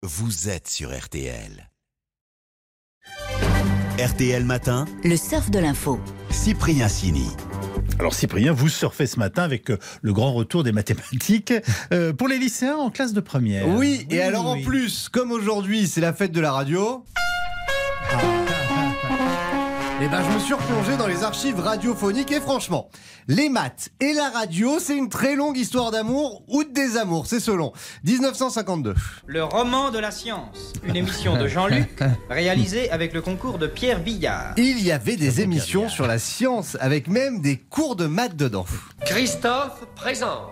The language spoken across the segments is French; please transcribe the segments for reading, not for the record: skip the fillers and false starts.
vous êtes sur RTL. RTL Matin, le surf de l'info. Cyprien Sini. Alors Cyprien, vous surfez ce matin avec le grand retour des mathématiques pour les lycéens en classe de première. Oui, et alors en plus, comme aujourd'hui c'est la fête de la radio, et je me suis replongé dans les archives radiophoniques et franchement, les maths et la radio, c'est une très longue histoire d'amour ou de désamour, c'est selon. 1952. Le roman de la science, une émission de Jean-Luc, réalisée avec le concours de Pierre Billard. Il y avait des émissions sur la science, avec même des cours de maths dedans. Christophe présente.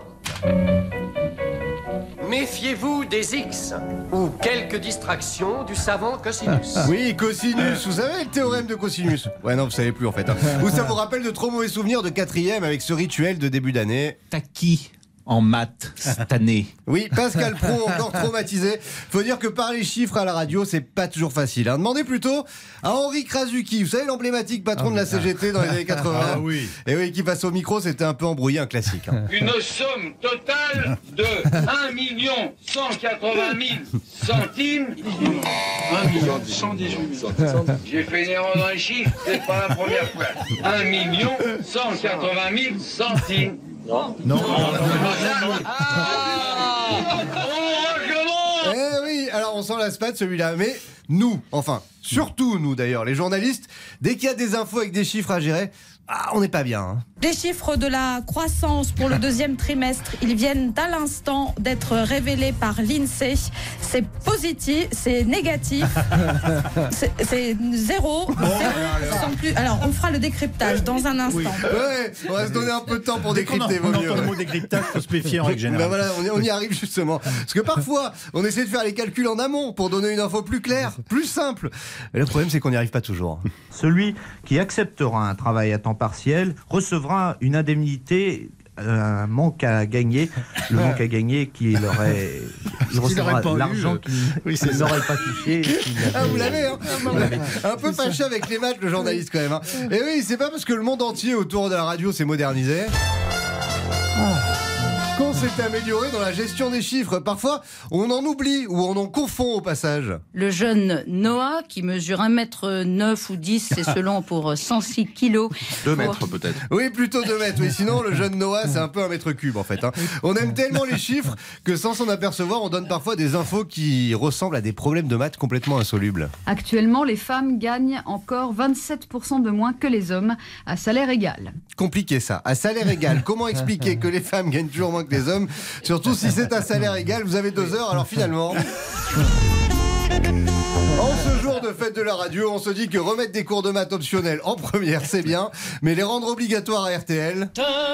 Méfiez-vous des X ou quelques distractions du savant cosinus. Oui, cosinus, vous savez le théorème de cosinus? Ouais, non, vous savez plus en fait. Ou ça vous rappelle de trop mauvais souvenirs de 4e avec ce rituel de début d'année? T'as qui en maths cette année? Oui, Pascal Praud, encore traumatisé. Faut dire que parler chiffres à la radio, c'est pas toujours facile. Demandez plutôt à Henri Krasuki, vous savez l'emblématique patron de la CGT dans les années 80. Ah oui. Et oui, qui face au micro, c'était un peu embrouillé, un classique. Une somme totale de 1 180 000 centimes. 1 118 000. J'ai fait une erreur dans les chiffres, c'est pas la première fois. 1 180 000 centimes. Non. Eh oui, alors on s'en lasse pas de celui-là, mais nous, enfin, surtout nous d'ailleurs, les journalistes, dès qu'il y a des infos avec des chiffres à gérer, on n'est pas bien. Hein. Les chiffres de la croissance pour le deuxième trimestre, ils viennent à l'instant d'être révélés par l'INSEE. C'est positif, c'est négatif, c'est zéro. Sans plus. Alors, on fera le décryptage dans un instant. Oui. Ouais, on va se donner un peu de temps pour décrypter. On entend le mot décryptage, il faut se méfier en règle générale. Voilà, on y arrive justement. Parce que parfois, on essaie de faire les calculs en amont pour donner une info plus claire, plus simple. Et le problème, c'est qu'on n'y arrive pas toujours. Celui qui acceptera un travail à temps partiel recevra une indemnité, un manque à gagner, le manque à gagner qu'il aurait, il recevra l'argent qu'il n'aurait pas touché. Vous l'avez, hein. Un peu fâché avec les maths, le journaliste quand même. Hein. Et oui, c'est pas parce que le monde entier autour de la radio s'est modernisé qu'on s'est amélioré dans la gestion des chiffres. Parfois, on en oublie ou on en confond au passage. Le jeune Noah, qui mesure 1m9 ou 10, c'est selon pour 106 kilos. 2 mètres peut-être. Oui, plutôt 2 mètres. Oui. Sinon, le jeune Noah, c'est un peu 1 mètre cube en fait. Hein. On aime tellement les chiffres que sans s'en apercevoir, on donne parfois des infos qui ressemblent à des problèmes de maths complètement insolubles. Actuellement, les femmes gagnent encore 27% de moins que les hommes à salaire égal. Compliqué ça. À salaire égal, comment expliquer que les femmes gagnent toujours moins que les hommes? Surtout si c'est à salaire égal, vous avez 2 heures, alors finalement... En ce jour de fête de la radio, on se dit que remettre des cours de maths optionnels en première, c'est bien, mais les rendre obligatoires à RTL...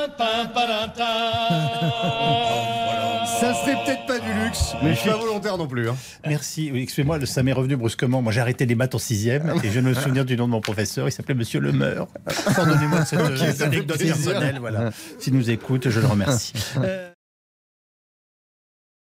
Ça serait peut-être pas du luxe, mais je suis pas volontaire non plus. Hein. Merci. Oui, excusez-moi, ça m'est revenu brusquement. Moi, j'ai arrêté les maths en 6e et je me souviens du nom de mon professeur. Il s'appelait Monsieur Lemeur. Pardonnez-moi cette anecdote personnelle. Voilà. S'il nous écoute, je le remercie.